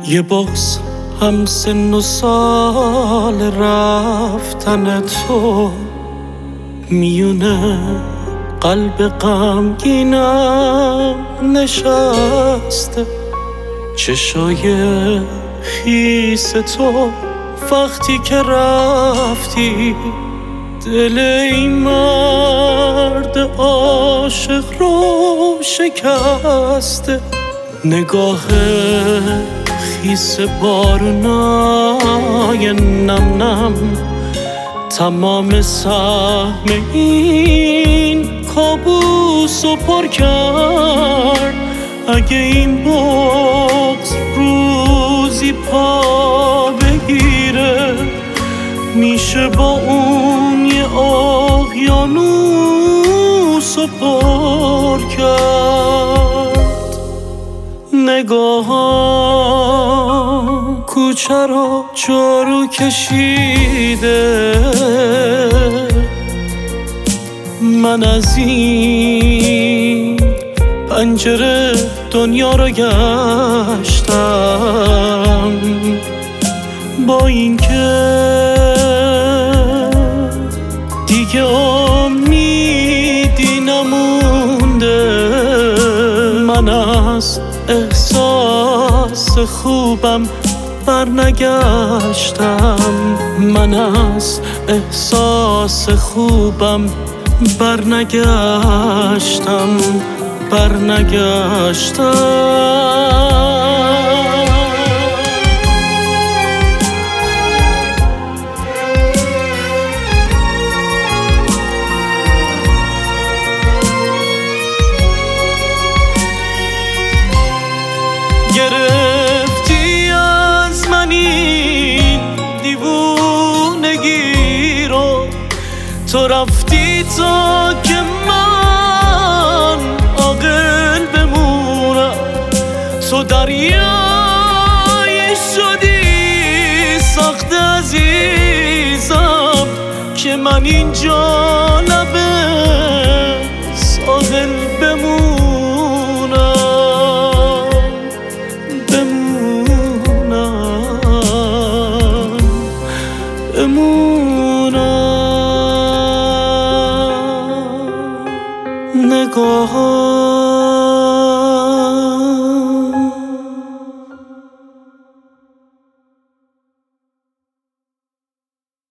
یه بغض هم سن و سال رفتن تو میونه قلب غمگینم نشسته. چشای خیس تو وقتی که رفتی دل این مرد عاشق رو شکسته. نگاه خیس بارونای نم نم تمام سهم این کابوس رو پر کرد. اگه این بغض روزی پا بگیره میشه با اون یه اقیانوس رو پر کرد. نگاهام کوچه رو جارو کشیده، من از این پنجره دنیا رو گشتم با اینکه دیگه امیدی نمونده. من از احساس خوبم برنگشتم، من از احساس خوبم برنگشتم. گرفتی از من این دیوونگی رو، تو رفتی تا که من عاقل بمونم. تو دریایی شدی سخت عزیزم که من اینجا لبه ساحل بمونم. نگاه